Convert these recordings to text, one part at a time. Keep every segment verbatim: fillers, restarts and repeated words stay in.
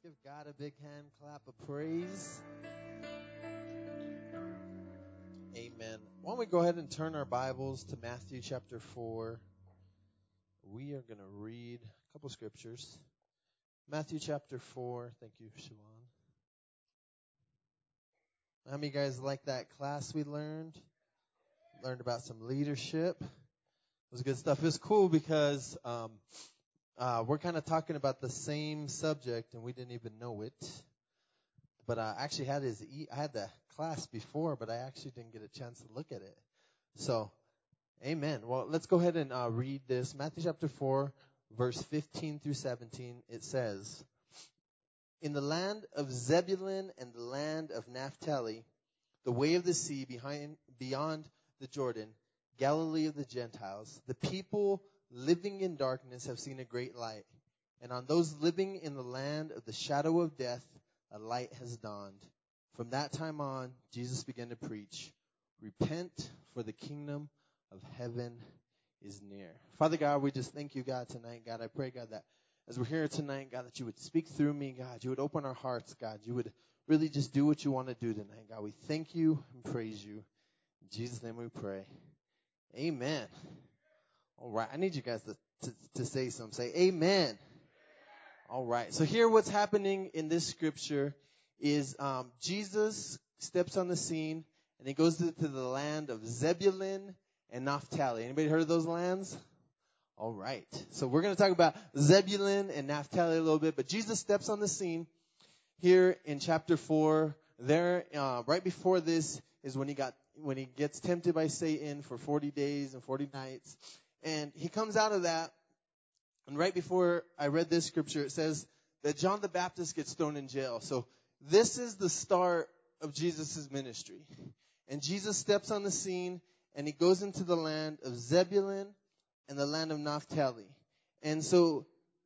Give God a big hand clap of praise. Amen. Why don't we go ahead and turn our Bibles to Matthew chapter four. We are going to read a couple scriptures. Matthew chapter four. Thank you, Siobhan. How many of you guys like that class we learned? Learned about some leadership. It was good stuff. It was cool because um, uh, we're kind of talking about the same subject and we didn't even know it. But I actually had his e- I had the class before, but I actually didn't get a chance to look at it. So, amen. Well, let's go ahead and uh, read this. Matthew chapter four, verse fifteen through seventeen. It says, "In the land of Zebulun and the land of Naphtali, the way of the sea behind beyond the Jordan, Galilee of the Gentiles, the people living in darkness have seen a great light. And on those living in the land of the shadow of death, a light has dawned." From that time on, Jesus began to preach, "Repent, for the kingdom of heaven is near." Father God, we just thank you, God, tonight. God, I pray, God, that as we're here tonight, God, that you would speak through me, God. You would open our hearts, God. You would really just do what you want to do tonight, God. We thank you and praise you. In Jesus' name we pray. Amen. All right. I need you guys to, to, to say something. Say amen. All right. So here what's happening in this scripture is um, Jesus steps on the scene and he goes to, to the land of Zebulun and Naphtali. Anybody heard of those lands? All right. So we're going to talk about Zebulun and Naphtali a little bit, but Jesus steps on the scene here in chapter four. There, uh, right before this is when he got when he gets tempted by Satan for forty days and forty nights, and he comes out of that. And right before I read this scripture, it says that John the Baptist gets thrown in jail. So this is the start of Jesus' ministry. And Jesus steps on the scene, and he goes into the land of Zebulun and the land of Naphtali. And so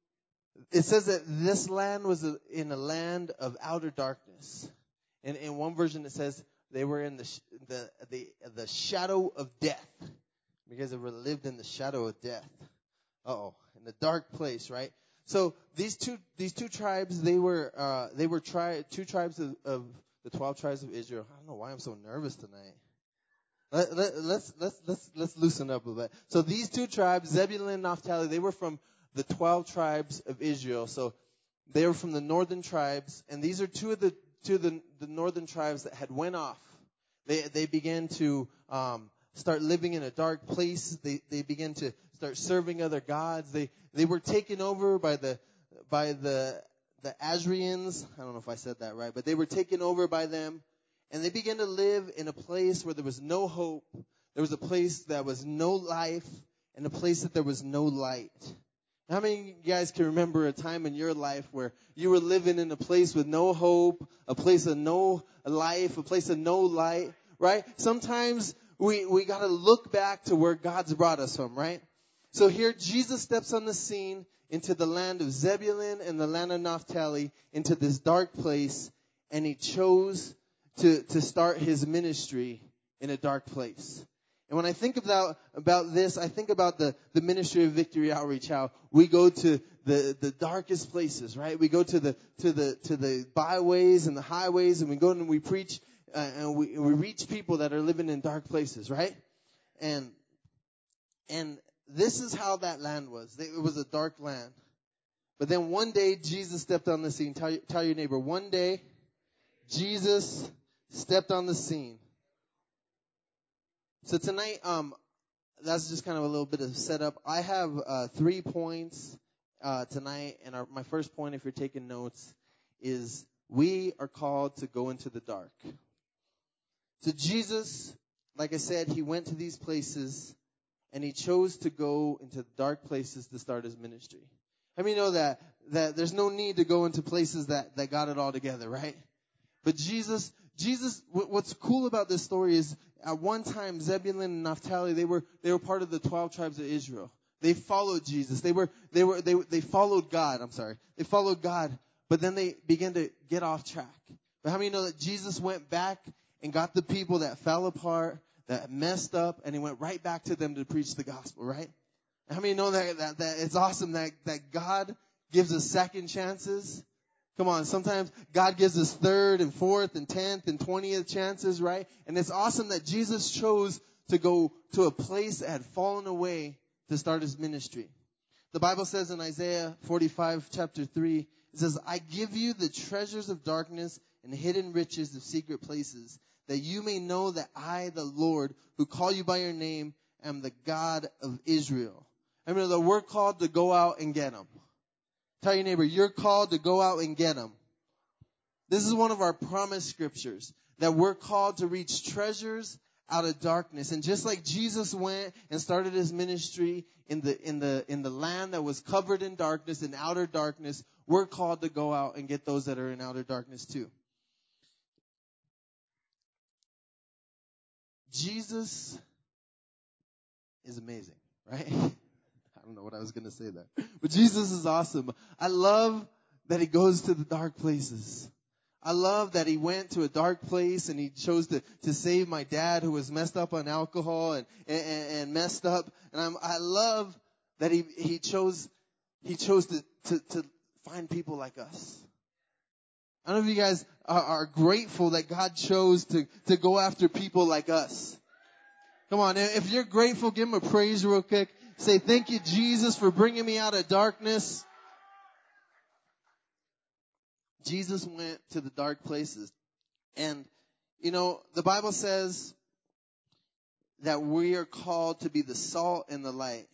it says that this land was in a land of outer darkness. And in one version it says they were in the the the, the shadow of death. Because they were lived in the shadow of death. Uh-oh. In the dark place, right? So these two these two tribes, they were uh, they were tri- two tribes of, of the twelve tribes of Israel. I don't know why I'm so nervous tonight. Let, let, let's let's let's let's loosen up a bit. So these two tribes, Zebulun and Naphtali, they were from the twelve tribes of Israel. So they were from the northern tribes, and these are two of the two of the, the northern tribes that had went off. They they began to um, start living in a dark place. They they began to start serving other gods. They they were taken over by the by the the Asrians. I don't know if I said that right, but they were taken over by them, and they began to live in a place where there was no hope. There was a place that was no life, and a place that there was no light. How many of you guys can remember a time in your life where you were living in a place with no hope, a place of no life, a place of no light, right? Sometimes we, we got to look back to where God's brought us from, right? So here Jesus steps on the scene into the land of Zebulun and the land of Naphtali, into this dark place, and he chose to, to start his ministry in a dark place. And when I think about about this, I think about the, the ministry of Victory Outreach, how we go to the, the darkest places, right? We go to the to the to the byways and the highways, and we go and we preach, uh, and we we reach people that are living in dark places, right? And and this is how that land was. It was a dark land. But then one day Jesus stepped on the scene. Tell tell your neighbor, one day Jesus stepped on the scene. So tonight, um, that's just kind of a little bit of setup. I have uh, three points uh, tonight, and our, my first point, if you're taking notes, is we are called to go into the dark. So Jesus, like I said, he went to these places, and he chose to go into dark places to start his ministry. I mean, you know that that there's no need to go into places that, that got it all together, right? But Jesus, Jesus, what's cool about this story is at one time Zebulun and Naphtali, they were they were part of the twelve tribes of Israel. They followed Jesus. They were they were they they followed God. I'm sorry, they followed God, but then they began to get off track. But how many know that Jesus went back and got the people that fell apart, that messed up, and he went right back to them to preach the gospel, right? How many know that that, that it's awesome that that God gives us second chances Come on, sometimes God gives us third and fourth and tenth and twentieth chances, right? And it's awesome that Jesus chose to go to a place that had fallen away to start his ministry. The Bible says in Isaiah forty-five, chapter three, it says, I give you the treasures of darkness and hidden riches of secret places, that you may know that I, the Lord, who call you by your name, am the God of Israel. I mean, that we're called to go out and get them. Tell your neighbor, you're called to go out and get them. This is one of our promise scriptures, that we're called to reach treasures out of darkness. And just like Jesus went and started his ministry in the in the in the land that was covered in darkness, in outer darkness, we're called to go out and get those that are in outer darkness too. Jesus is amazing, right? I don't know what I was going to say there. But Jesus is awesome. I love that he goes to the dark places. I love that he went to a dark place and he chose to, to save my dad who was messed up on alcohol and, and, and messed up. And I'm, I love that he, he chose, he chose to, to, to find people like us. I don't know if you guys are, are grateful that God chose to, to go after people like us. Come on, if you're grateful, give him a praise real quick. Say, thank you, Jesus, for bringing me out of darkness. Jesus went to the dark places. And, you know, the Bible says that we are called to be the salt and the light.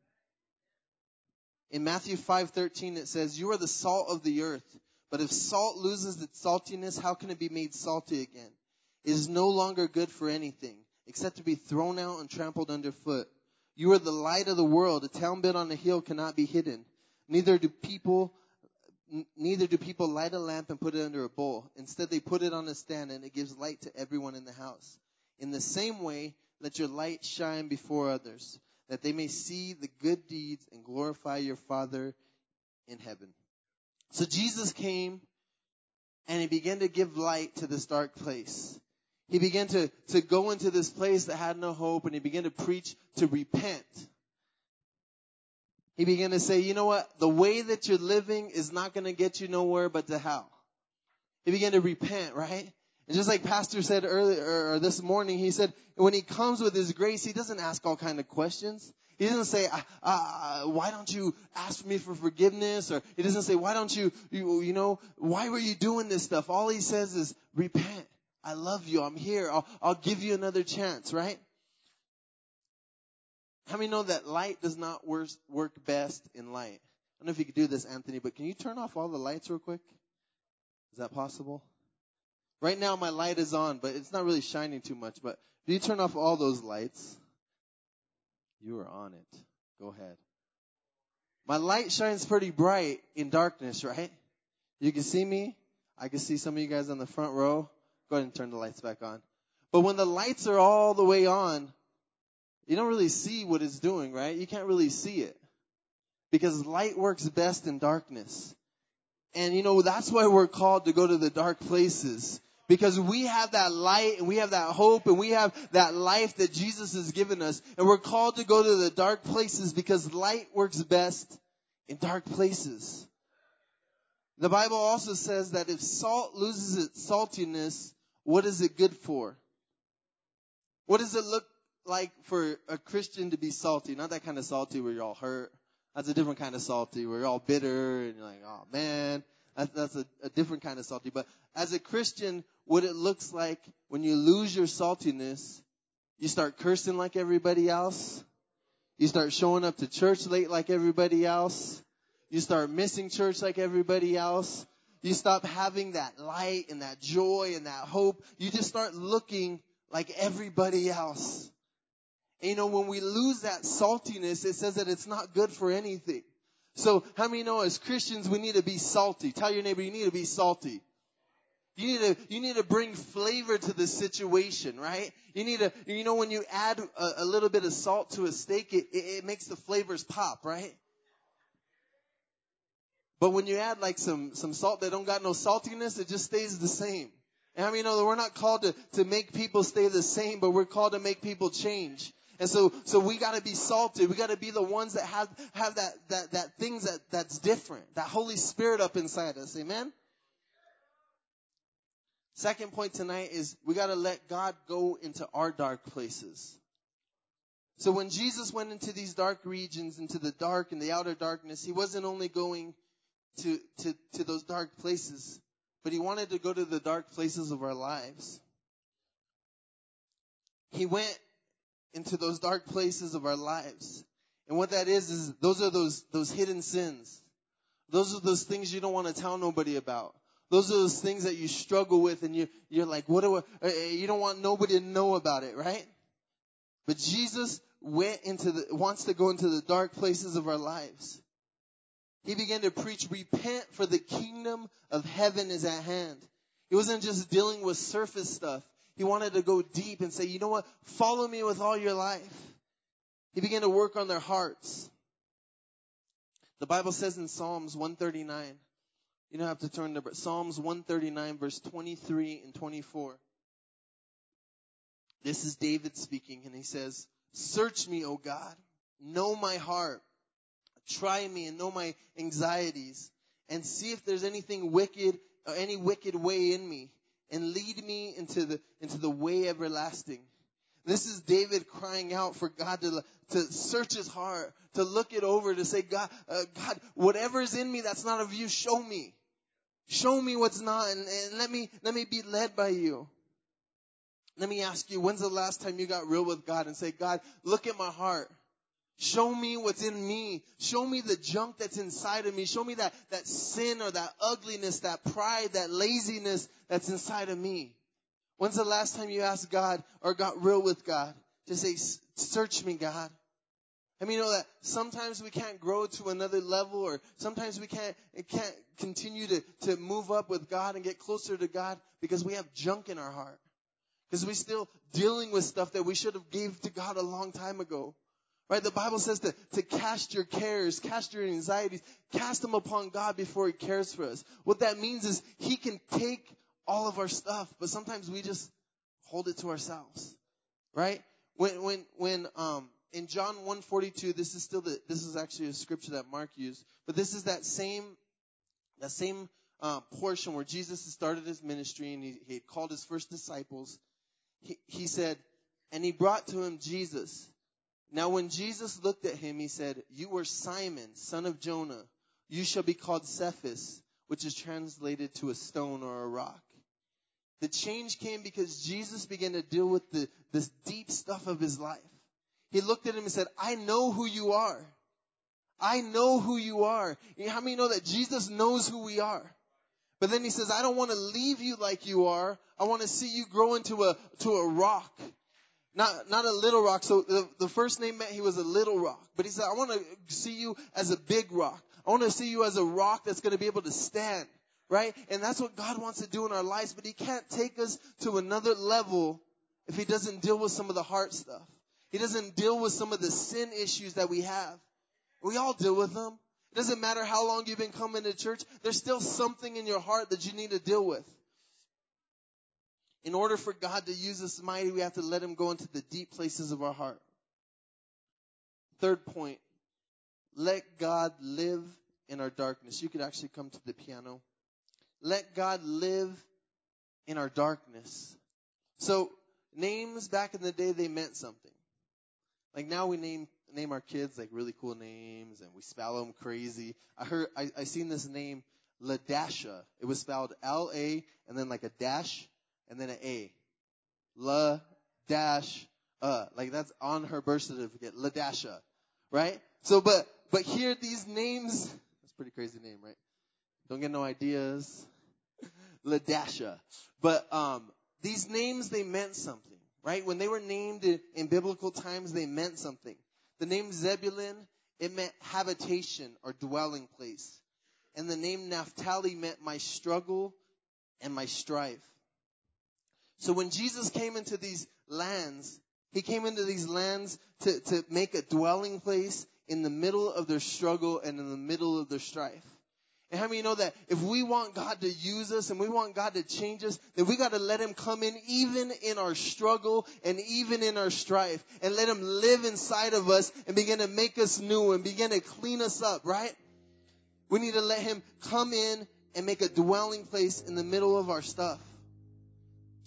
In Matthew five thirteen, it says, you are the salt of the earth. But if salt loses its saltiness, how can it be made salty again? It is no longer good for anything, except to be thrown out and trampled underfoot. You are the light of the world. A town built on a hill cannot be hidden. Neither do people, n- neither do people light a lamp and put it under a bowl. Instead, they put it on a stand, and it gives light to everyone in the house. In the same way, let your light shine before others, that they may see the good deeds and glorify your Father in heaven. So Jesus came, and he began to give light to this dark place. He began to, to go into this place that had no hope, and he began to preach to repent. He began to say, you know what? The way that you're living is not going to get you nowhere but to hell. He began to repent, right? And just like Pastor said earlier, or this morning, he said, when he comes with his grace, he doesn't ask all kind of questions. He doesn't say, uh, uh, why don't you ask me for forgiveness? Or he doesn't say, why don't you, you, you know, why were you doing this stuff? All he says is, repent. I love you. I'm here. I'll, I'll give you another chance, right? How many know that light does not work, work best in light? I don't know if you could do this, Anthony, but can you turn off all the lights real quick? Is that possible? Right now my light is on, but it's not really shining too much. But if you turn off all those lights, you are on it. Go ahead. My light shines pretty bright in darkness, right? You can see me. I can see some of you guys on the front row. Go ahead and turn the lights back on. But when the lights are all the way on, you don't really see what it's doing, right? You can't really see it. Because light works best in darkness. And you know, that's why we're called to go to the dark places. Because we have that light and we have that hope and we have that life that Jesus has given us. And we're called to go to the dark places because light works best in dark places. The Bible also says that if salt loses its saltiness, what is it good for? What does it look like for a Christian to be salty? Not that kind of salty where you're all hurt. That's a different kind of salty where you're all bitter and you're like, oh man. That's, that's a, a different kind of salty. But as a Christian, what it looks like when you lose your saltiness, you start cursing like everybody else. You start showing up to church late like everybody else. You start missing church like everybody else. You stop having that light and that joy and that hope. You just start looking like everybody else. And you know, when we lose that saltiness, it says that it's not good for anything. So how many know as Christians we need to be salty? Tell your neighbor you need to be salty. You need to, you need to bring flavor to the situation, right? You need to, you know, when you add a, a little bit of salt to a steak, it, it, it makes the flavors pop, right? But when you add like some, some salt that don't got no saltiness, it just stays the same. And how many know that we're not called to, to make people stay the same, but we're called to make people change. And so, so we gotta be salted. We gotta be the ones that have, have that, that, that things that, that's different. That Holy Spirit up inside us. Amen? Second point tonight is we got to let God go into our dark places. So when Jesus went into these dark regions, into the dark and the outer darkness, he wasn't only going to, to, to those dark places, but he wanted to go to the dark places of our lives. He went into those dark places of our lives. And what that is, is those are those, those hidden sins. Those are those things you don't want to tell nobody about. Those are those things that you struggle with and you, you're like, what do I, you don't want nobody to know about it, right? But Jesus went into the, wants to go into the dark places of our lives. He began to preach, repent for the kingdom of heaven is at hand. He wasn't just dealing with surface stuff. He wanted to go deep and say, you know what? Follow me with all your life. He began to work on their hearts. The Bible says in Psalms one thirty-nine, you don't have to turn to, but Psalms one thirty-nine, verse twenty-three and twenty-four. This is David speaking, and he says, search me, O God, know my heart. Try me and know my anxieties, and see if there's anything wicked or any wicked way in me, and lead me into the into the way everlasting. This is David crying out for God to to search his heart, to look it over, to say, God, uh, God, whatever's in me that's not of you, show me, show me what's not, and, and let me let me be led by you. Let me ask you, when's the last time you got real with God and say, God, look at my heart. Show me what's in me. Show me the junk that's inside of me. Show me that, that sin or that ugliness, that pride, that laziness that's inside of me. When's the last time you asked God or got real with God to say, search me, God? I mean, you know that sometimes we can't grow to another level, or sometimes we can't, it can't continue to, to move up with God and get closer to God because we have junk in our heart. Because we're still dealing with stuff that we should have gave to God a long time ago. Right? The Bible says to, to cast your cares, cast your anxieties, cast them upon God before he cares for us. What that means is he can take all of our stuff, but sometimes we just hold it to ourselves. Right? When, when, when, um, in John one forty-two, this is still the, this is actually a scripture that Mark used, but this is that same, that same, uh, portion where Jesus started his ministry and he, he had called his first disciples. He, he said, and he brought to him Jesus. Now when Jesus looked at him, he said, you are Simon, son of Jonah. You shall be called Cephas, which is translated to a stone or a rock. The change came because Jesus began to deal with the, this deep stuff of his life. He looked at him and said, I know who you are. I know who you are. How many know that Jesus knows who we are? But then he says, I don't want to leave you like you are. I want to see you grow into a, to a rock. Not, not a little rock. So the, the first name meant he was a little rock. But he said, I want to see you as a big rock. I want to see you as a rock that's going to be able to stand. Right? And that's what God wants to do in our lives. But he can't take us to another level if he doesn't deal with some of the heart stuff. He doesn't deal with some of the sin issues that we have. We all deal with them. It doesn't matter how long you've been coming to church. There's still something in your heart that you need to deal with. In order for God to use us mighty, we have to let him go into the deep places of our heart. Third point, let God live in our darkness. You could actually come to the piano. Let God live in our darkness. So names back in the day, they meant something. Like now we name name our kids like really cool names and we spell them crazy. I heard I, I seen this name Ladasha. It was spelled L A and then like a dash and then an A. La dash uh like that's on her birth certificate. Ladasha. Right? So but but here these names, that's a pretty crazy name, right? Don't get no ideas. Ladasha. But um these names, they meant something. Right? When they were named in, in biblical times, they meant something. The name Zebulun, it meant habitation or dwelling place. And the name Naphtali meant my struggle and my strife. So when Jesus came into these lands, he came into these lands to, to make a dwelling place in the middle of their struggle and in the middle of their strife. And how many know that if we want God to use us and we want God to change us, then we got to let him come in even in our struggle and even in our strife and let him live inside of us and begin to make us new and begin to clean us up, right? We need to let him come in and make a dwelling place in the middle of our stuff.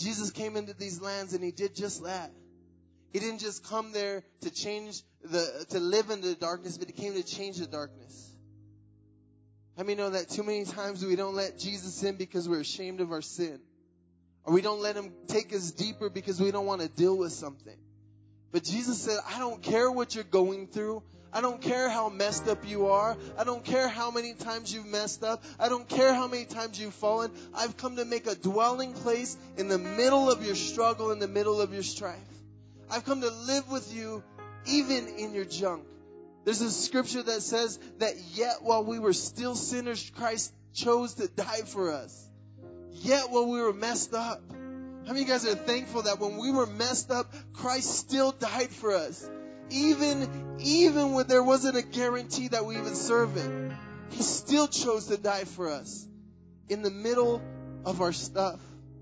Jesus came into these lands and he did just that. He didn't just come there to change the, to live in the darkness, but he came to change the darkness. How many know that too many times we don't let Jesus in because we're ashamed of our sin? Or we don't let him take us deeper because we don't want to deal with something. But Jesus said, I don't care what you're going through. I don't care how messed up you are. I don't care how many times you've messed up. I don't care how many times you've fallen. I've come to make a dwelling place in the middle of your struggle, in the middle of your strife. I've come to live with you even in your junk. There's a scripture that says that yet while we were still sinners, Christ chose to die for us. Yet while we were messed up. How many of you guys are thankful that when we were messed up, Christ still died for us? Even, even when there wasn't a guarantee that we would serve him, he still chose to die for us in the middle of our stuff.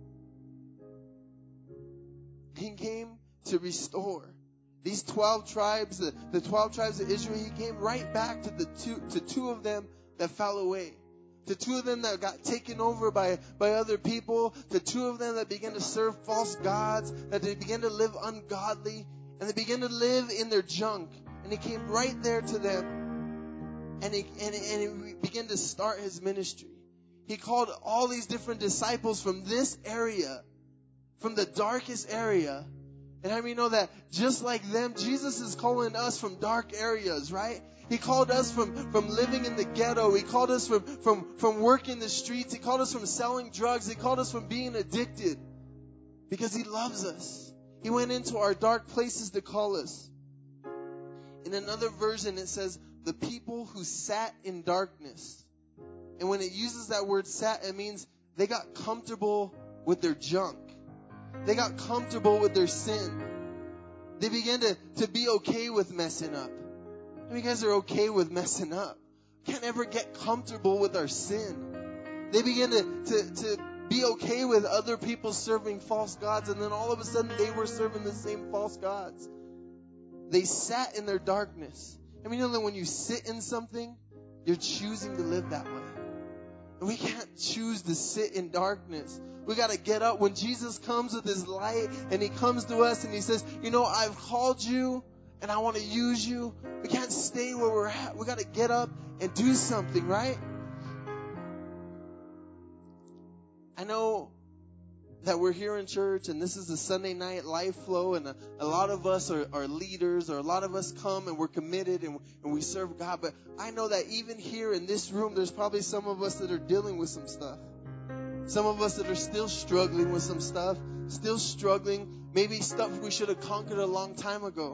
He came to restore these twelve tribes, the, the twelve tribes of Israel. He came right back to the two, to two of them that fell away. To two of them that got taken over by, by other people. To two of them that began to serve false gods. That they began to live ungodly. And they began to live in their junk. And he came right there to them. And he, and, and he began to start his ministry. He called all these different disciples from this area. From the darkest area. And how many know that just like them, Jesus is calling us from dark areas, right? He called us from, from living in the ghetto. He called us from, from, from working the streets. He called us from selling drugs. He called us from being addicted because he loves us. He went into our dark places to call us. In another version, it says, the people who sat in darkness. And when it uses that word sat, it means they got comfortable with their junk. They got comfortable with their sin. They began to, to be okay with messing up. How many guys are okay with messing up? Can't ever get comfortable with our sin. They began to, to, to be okay with other people serving false gods, and then all of a sudden they were serving the same false gods. They sat in their darkness. I mean, you know that when you sit in something, you're choosing to live that way. And we can't choose to sit in darkness. We got to get up. When Jesus comes with his light and he comes to us and he says, you know, I've called you and I want to use you. We can't stay where we're at. We got to get up and do something, right? I know that we're here in church and this is the Sunday night life flow, and a, a lot of us are, are leaders, or a lot of us come and we're committed and, and we serve God. But I know that even here in this room, there's probably some of us that are dealing with some stuff. Some of us that are still struggling with some stuff, still struggling, maybe stuff we should have conquered a long time ago.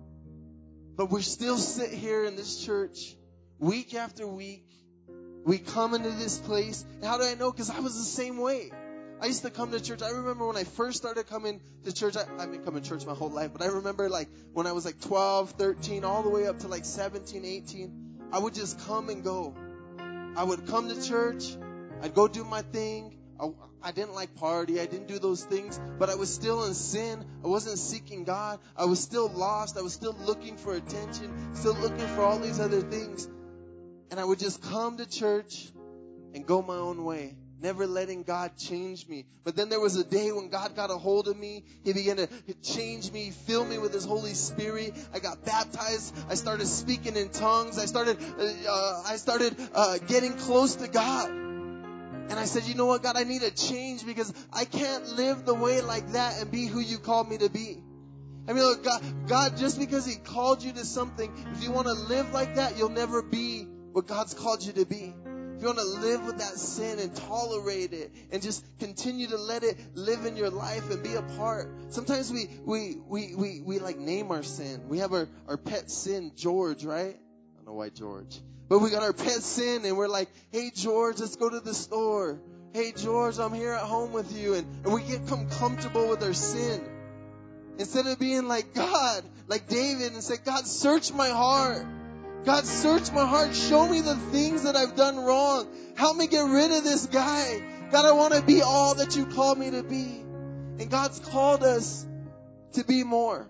But we still sit here in this church week after week. We come into this place. And how do I know? Because I was the same way. I used to come to church. I remember when I first started coming to church. I, I've been coming to church my whole life. But I remember like when I was like twelve, thirteen, all the way up to like seventeen, eighteen. I would just come and go. I would come to church. I'd go do my thing. I, I didn't like party. I didn't do those things. But I was still in sin. I wasn't seeking God. I was still lost. I was still looking for attention. Still looking for all these other things. And I would just come to church and go my own way. Never letting God change me. But then there was a day when God got a hold of me. He began to change me, fill me with his Holy Spirit. I got baptized. I started speaking in tongues. I started, uh, I started uh, getting close to God. And I said, you know what, God, I need a change because I can't live the way like that and be who you called me to be. I mean, look, God, God, just because he called you to something, if you want to live like that, you'll never be what God's called you to be. If you want to live with that sin and tolerate it and just continue to let it live in your life and be a part. Sometimes we, we, we, we, we like name our sin. We have our, our pet sin, George, right? I don't know why George. But we got our pet sin and we're like, hey, George, let's go to the store. Hey, George, I'm here at home with you. And, and we get come comfortable with our sin. Instead of being like God, like David, and say, God, search my heart. God, search my heart. Show me the things that I've done wrong. Help me get rid of this guy. God, I want to be all that you called me to be. And God's called us to be more.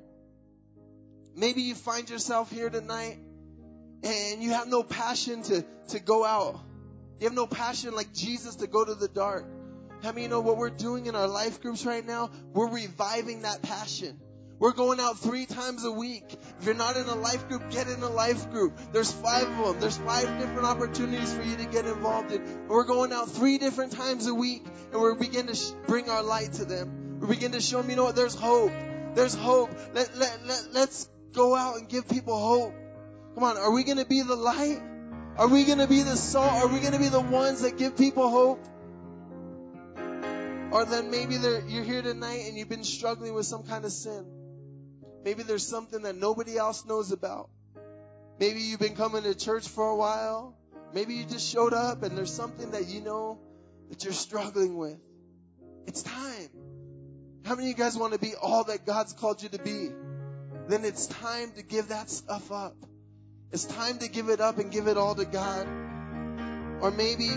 Maybe you find yourself here tonight and you have no passion to, to go out. You have no passion like Jesus to go to the dark. How many of you know what we're doing in our life groups right now? We're reviving that passion. We're going out three times a week. If you're not in a life group, get in a life group. There's five of them. There's five different opportunities for you to get involved in. And we're going out three different times a week, and we're beginning to sh- bring our light to them. We begin to show them, you know what, there's hope. There's hope. Let, let, let, let's go out and give people hope. Come on, are we going to be the light? Are we going to be the salt? Are we going to be the ones that give people hope? Or then maybe you're here tonight and you've been struggling with some kind of sin. Maybe there's something that nobody else knows about. Maybe you've been coming to church for a while. Maybe you just showed up and there's something that you know that you're struggling with. It's time. How many of you guys want to be all that God's called you to be? Then it's time to give that stuff up. It's time to give it up and give it all to God. Or maybe,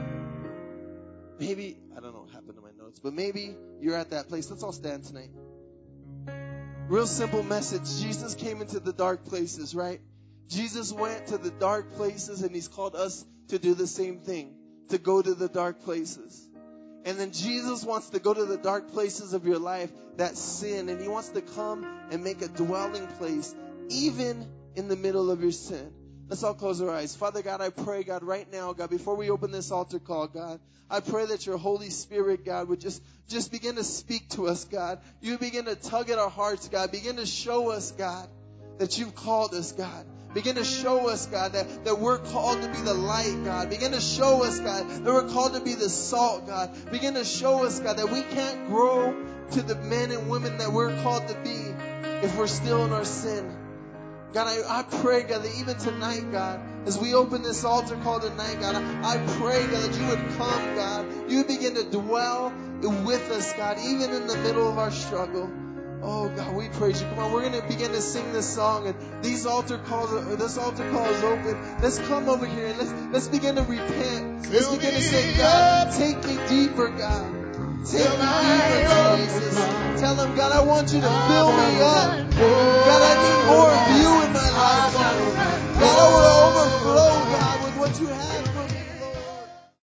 maybe, I don't know what happened to my notes, but maybe you're at that place. Let's all stand tonight. Real simple message. Jesus came into the dark places, right? Jesus went to the dark places, and he's called us to do the same thing, to go to the dark places. And then Jesus wants to go to the dark places of your life, that sin, and he wants to come and make a dwelling place, even in the middle of your sin. Let's all close our eyes. Father God, I pray, God, right now, God, before we open this altar call, God, I pray that your Holy Spirit, God, would just, just begin to speak to us, God. You begin to tug at our hearts, God. Begin to show us, God, that you've called us, God. Begin to show us, God, that, that we're called to be the light, God. Begin to show us, God, that we're called to be the salt, God. Begin to show us, God, that we can't grow to the men and women that we're called to be if we're still in our sin. God, I, I pray, God, that even tonight, God, as we open this altar call tonight, God, I, I pray, God, that you would come, God. You would begin to dwell with us, God, even in the middle of our struggle. Oh, God, we praise you. Come on, we're going to begin to sing this song, and these altar calls, this altar call is open. Let's come over here, and let's, let's begin to repent. Let's begin to say, God, take me deeper, God. Take me deeper, Jesus. Tell him, God, I want you to fill me up.